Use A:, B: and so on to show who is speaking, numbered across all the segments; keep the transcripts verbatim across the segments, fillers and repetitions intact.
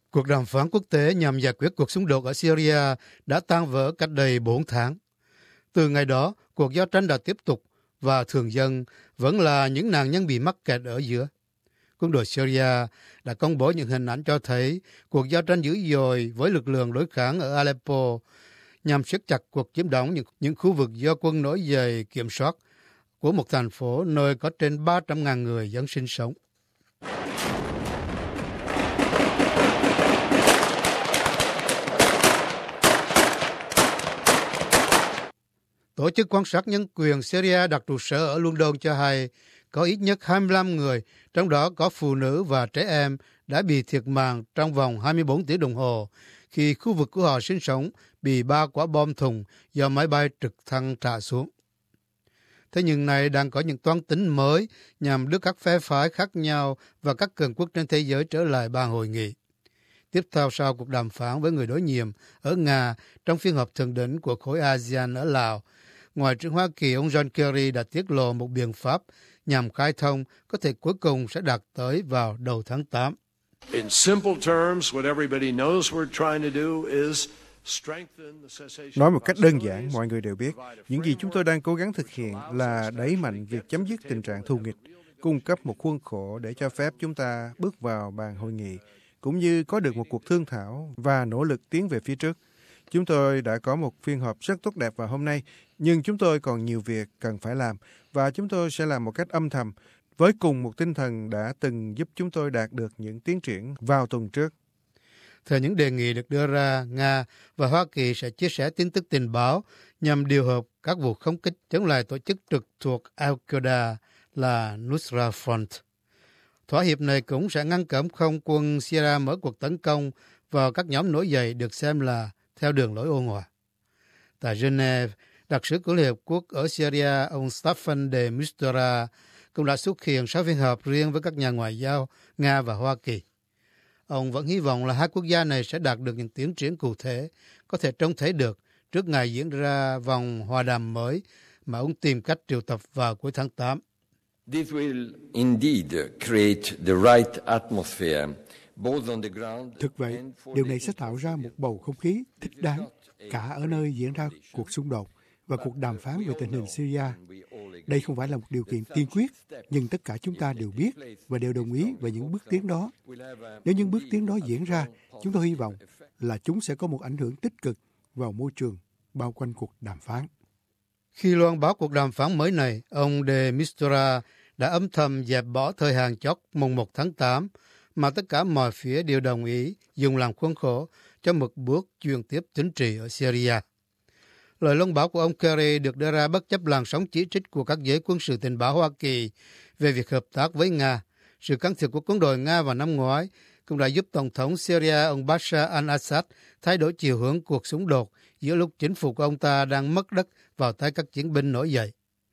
A: Cuộc đàm phán quốc tế nhằm giải quyết cuộc xung đột ở Syria đã tan vỡ cách đây bốn tháng. Từ ngày đó, cuộc giao tranh đã tiếp tục và thường dân vẫn là những nạn nhân bị mắc kẹt ở giữa. Quân đội Syria đã công bố những hình ảnh cho thấy cuộc giao tranh dữ dội với lực lượng đối kháng ở Aleppo nhằm siết chặt cuộc chiếm đóng những, những khu vực do quân nổi dậy kiểm soát của một thành phố nơi có trên ba trăm nghìn người dân sinh sống. Tổ chức quan sát nhân quyền Syria đặt trụ sở ở London cho hay có ít nhất hai mươi lăm người, trong đó có phụ nữ và trẻ em, đã bị thiệt mạng trong vòng hai mươi bốn tiếng đồng hồ khi khu vực của họ sinh sống bị ba quả bom thùng do máy bay trực thăng thả xuống. Thế nhưng này đang có những toan tính mới nhằm đưa các phe phái khác nhau và các cường quốc trên thế giới trở lại bàn hội nghị. Tiếp theo sau cuộc đàm phán với người đối nhiệm ở Nga trong phiên họp thượng đỉnh của khối a sê an ở Lào, Ngoại trưởng Hoa Kỳ ông John Kerry đã tiết lộ một biện pháp nhằm khai thông có thể cuối cùng sẽ đạt tới vào đầu tháng tám.
B: In simple terms, what everybody knows we're trying to do is
C: Nói một cách đơn giản, mọi người đều biết, những gì chúng tôi đang cố gắng thực hiện là đẩy mạnh việc chấm dứt tình trạng thù nghịch, cung cấp một khuôn khổ để cho phép chúng ta bước vào bàn hội nghị, cũng như có được một cuộc thương thảo và nỗ lực tiến về phía trước. Chúng tôi đã có một phiên họp rất tốt đẹp vào hôm nay, nhưng chúng tôi còn nhiều việc cần phải làm, và chúng tôi sẽ làm một cách âm thầm, với cùng một tinh thần đã từng giúp chúng tôi đạt được những tiến triển vào tuần trước.
A: Theo những đề nghị được đưa ra, Nga và Hoa Kỳ sẽ chia sẻ tin tức tình báo nhằm điều hợp các vụ không kích chống lại tổ chức trực thuộc Al-Qaeda là Nusra Front. Thỏa hiệp này cũng sẽ ngăn cấm không quân Syria mở cuộc tấn công vào các nhóm nổi dậy được xem là theo đường lối ôn hòa. Tại Geneva, đặc sứ của Liên Hợp Quốc ở Syria, ông Staffan de Mistura, cũng đã xuất hiện sau phiên họp riêng với các nhà ngoại giao Nga và Hoa Kỳ. Ông vẫn hy vọng là hai quốc gia này sẽ đạt được những tiến triển cụ thể, có thể trông thấy được trước ngày diễn ra vòng hòa đàm mới mà ông tìm cách triệu tập vào cuối tháng tám.
D: This will indeed create the right atmosphere, both on the ground.
E: Thực vậy, điều này sẽ tạo ra một bầu không khí thích đáng cả ở nơi diễn ra cuộc xung đột và cuộc đàm phán về tình hình Syria. Đây không phải là một điều kiện tiên quyết, nhưng tất cả chúng ta đều biết và đều đồng ý về những bước tiến đó. Nếu những bước tiến đó diễn ra, chúng tôi hy vọng là chúng sẽ có một ảnh hưởng tích cực vào môi trường bao quanh cuộc đàm phán.
A: Khi loan báo cuộc đàm phán mới này, ông de Mistura đã âm thầm dẹp bỏ thời hạn chót mùng một tháng tám mà tất cả mọi phía đều đồng ý dùng làm khuôn khổ cho một bước chuyển tiếp chính trị ở Syria. Lời loan báo của ông Kerry được đưa ra bất chấp làn sóng chỉ trích của các giới quân sự tình báo Hoa Kỳ về việc hợp tác với Nga. Sự can thiệp của quân đội Nga vào năm ngoái cũng đã giúp Tổng thống Syria ông Bashar al-Assad thay đổi chiều hướng cuộc xung đột giữa lúc chính phủ của ông ta đang mất đất vào tay các chiến binh nổi dậy.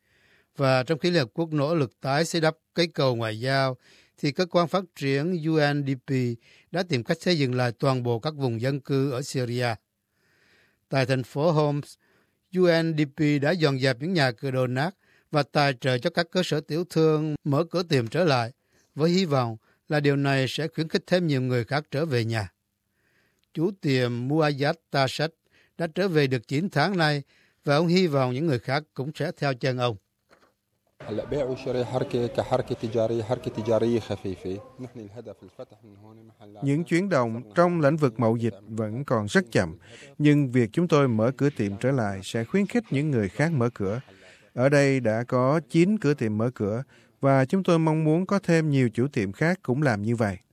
A: Và trong khi Liên Hợp Quốc nỗ lực tái xây đắp cây cầu ngoại giao, thì cơ quan phát triển U N D P đã tìm cách xây dựng lại toàn bộ các vùng dân cư ở Syria. Tại thành phố Homs, U N D P đã dọn dẹp những nhà cửa đổ nát và tài trợ cho các cơ sở tiểu thương mở cửa tiệm trở lại, với hy vọng là điều này sẽ khuyến khích thêm nhiều người khác trở về nhà. Chủ tiệm Muayyad Tashad đã trở về được chín tháng nay và ông hy vọng những người khác cũng sẽ theo chân ông.
C: Những chuyển động trong lĩnh vực mậu dịch vẫn còn rất chậm, nhưng việc chúng tôi mở cửa tiệm trở lại sẽ khuyến khích những người khác mở cửa. Ở đây đã có chín cửa tiệm mở cửa, và chúng tôi mong muốn có thêm nhiều chủ tiệm khác cũng làm như vậy.